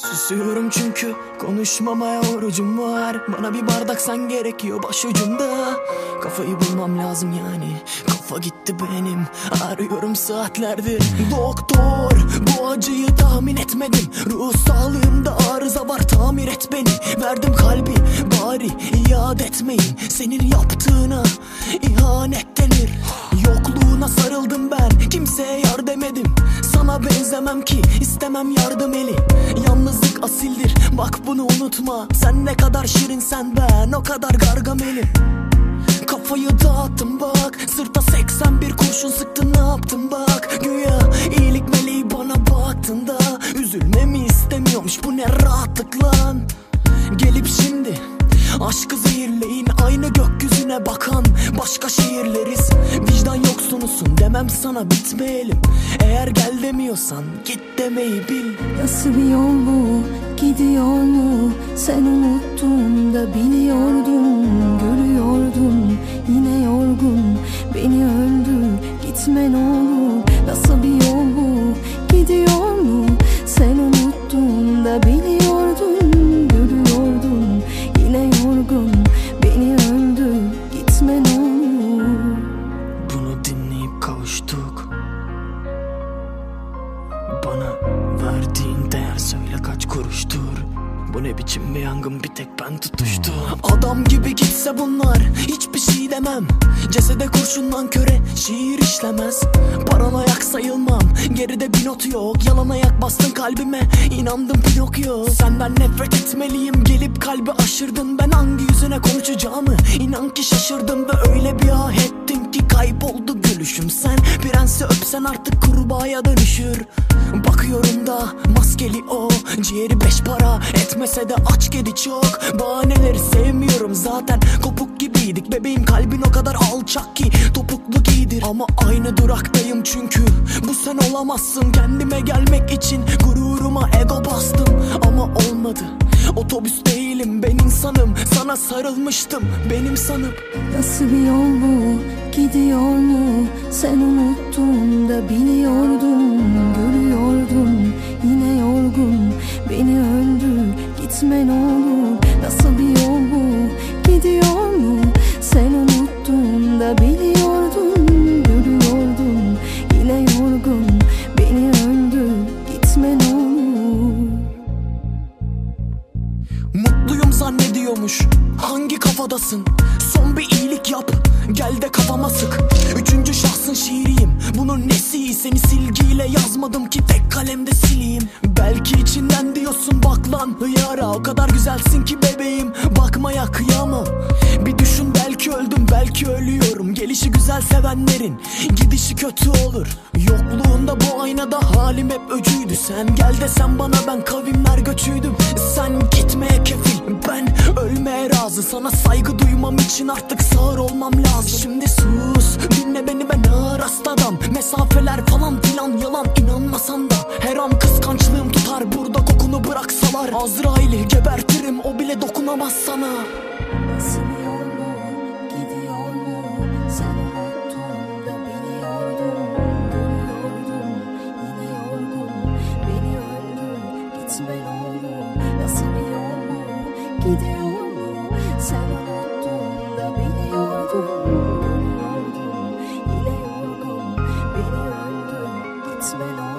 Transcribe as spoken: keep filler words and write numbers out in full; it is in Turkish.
Susuyorum çünkü konuşmamaya orucum var. Bana bir bardak sen gerekiyor başucumda. Kafayı bulmam lazım yani. Kafa gitti benim, arıyorum saatlerdir. Doktor, bu acıyı tahmin etmedim. Ruh sağlığımda arıza var, tamir et beni. Verdim kalbi, bari iade etmeyin. Senin yaptığına ihanet denir. Yokluğuna sarıldım ben, kimseye yar demedim. Sana benzemem ki, istemem yardım eli. Yalnızlık asildir, bak bunu unutma. Sen ne kadar şirinsen ben o kadar gargamelim. Kafayı dağıttım bak, sırta seksen bir kurşun sıktın, ne yaptın bak. Güya iyilik meleği bana baktığında üzülmemi istemiyormuş, bu ne rahatlık lan. Gelip şimdi aşkı zehirleyin, aynı gökyüzüne bakan başka şehirleriz. Vicdan yoksunusun demem sana, bitmeyelim. Eğer gel demiyorsan git demeyi bil. Nasıl bir yol bu, gidiyor mu? Sen unuttun da biliyordun, görüyordun. Yine yorgun, beni öldür, gitme ne olur. Nasıl bir yol bu, gidiyor mu? Sen unuttun da biliyordun, görüyordun. Yine yorgun, beni öldür, gitme ne olur. Bunu dinleyip kavuştuk. Bana verdiğin değer söyle kaç kuruştur? Bu ne biçim bir yangın, bir tek ben tutuştum. Adam gibi gitse bunlar, hiçbir şey demem. Cesede kurşundan köre şiir işlemez. Paranoyak sayılmam, geride bir not yok. Yalan ayak bastın kalbime, inandım Pinokyo. Senden nefret etmeliyim, gelip kalbi aşırdın. Ben hangi yüzüne konuşacağımı inan ki şaşırdım. Ve öyle bir ah ettin ki kayboldu gülüşüm. Sen prensi öpsen artık kurbağaya dönüşür. Bakıyorum da maskeli o, ciğeri beş para etmese de aç kedi çok. Bahaneleri sevmiyorum zaten, kopuk gibiydik. Bebeğim kalbin o kadar alçak ki topuklu giydir. Ama aynı duraktayım çünkü bu sen olamazsın. Kendime gelmek için gururuma ego bastım ama olmadı. Otobüs değilim ben insanım, sana sarılmıştım benim sanıp. Nasıl bir yol bu, gidiyor mu? Sen unuttun da biliyordun, görüyordun. Yine yorgun, beni öldür, gitme ne olur. Nasıl bir yol bu, gidiyor mu? Sen unuttun da biliyordun, görüyordun. Yine yorgun, beni öldür, gitme ne olur. Mutluyum zannediyormuş, hangi kafadasın? Son bir iyilik yap, gel de kafama sık. Üçüncü şahsın şiiriyim, bunun nesi iyi? Seni silgiyle yazmadım ki tek kalemde sileyim. Belki içinden diyorsun bak lan hıyara, o kadar güzelsin ki bebeğim, bakmaya kıyamam. Bir düşün, belki öldüm belki ölüyorum. Gelişi güzel sevenlerin gidişi kötü olur. Yokluğunda bu aynada halim hep öcüydü. Sen gel desen bana ben kavimler göçüydüm. Sen gitmeye kefil, ben ölmeye razı. Sana saygı duymam için artık sağır olmam lazım. Şimdi sus, dinle beni, ben ağır hasta adam. Mesafeler falan filan yalan, inanmasan da. Her an kıskançlığım tutar, burada kokunu bıraksalar. Azrail'i gebertirim, o bile dokunamaz sana. Nasıl bir yol bu, gidiyor mu? Sen unuttun da biliyordun, görüyordun. Yine yorgun, beni öldür, gitme ne olur. Nasıl bir yol bu, gidiyor mu? Sen unuttun da biliyordun, görüyordun. Yine yorgun, beni öldür, gitme ne olur.